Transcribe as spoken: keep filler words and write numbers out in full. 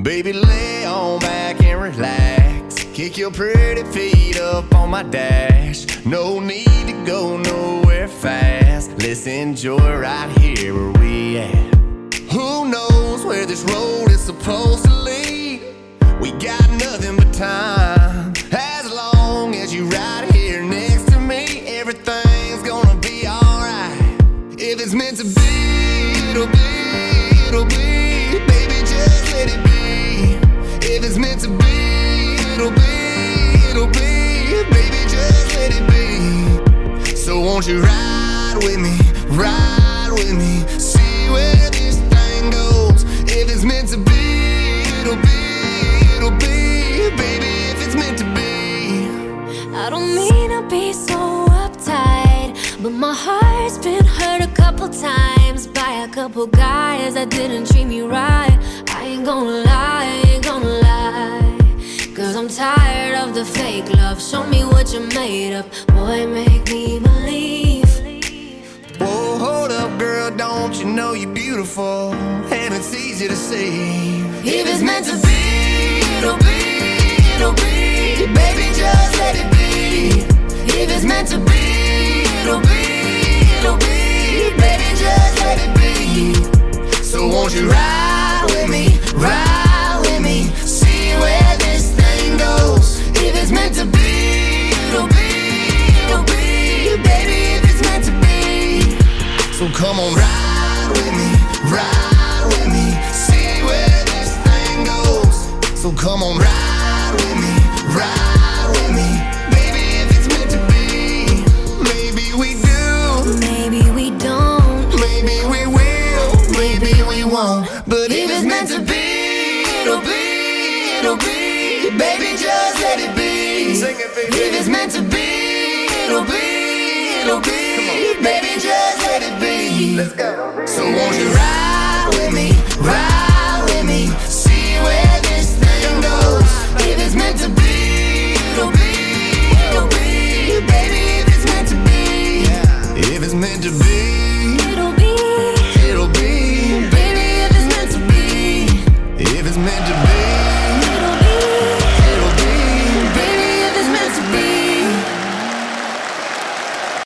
Baby, lay on back and relax. Kick your pretty feet up on my dash. No need to go nowhere fast. Let's enjoy right here where we at. Who knows where this road is supposed to lead? We got nothing but time. As long as you right here next to me, everything's gonna be alright. If it's meant to be, it'll be, it'll be. Baby, just let it be. If it's meant to be, it'll be, it'll be. Baby, just let it be. So won't you ride with me, ride with me, see where this thing goes. If it's meant to be, it'll be, it'll be. Baby, if it's meant to be. I don't mean to be so uptight, but my heart's been hurt a couple times by a couple guys that didn't treat me right. I ain't gonna lie, I ain't gonna lie, cause I'm tired of the fake love. Show me what you're made of, boy, make me believe. Whoa, hold up, girl, don't you know you're beautiful? And it's easy to see. If it's meant to be, it'll be, it'll be. Baby, just let it be. If it's meant to be, it'll be, it'll be. Baby, just let it be. So won't you ride with me, ride with me, see where this thing goes. If it's meant to be, it'll be, it'll be. Baby, if it's meant to be. So come on, ride with me, ride with me, see where this thing goes. So come on, ride with me, ride with me. Baby, if it's meant to be. Maybe we do, maybe we don't, maybe we will, maybe we won't. But if it's meant to be, it'll be, it'll be. Baby, just let it be. Sing it, baby. If it's meant to be, it'll be, it'll be. Baby, just let it be. Let's go. So won't you ride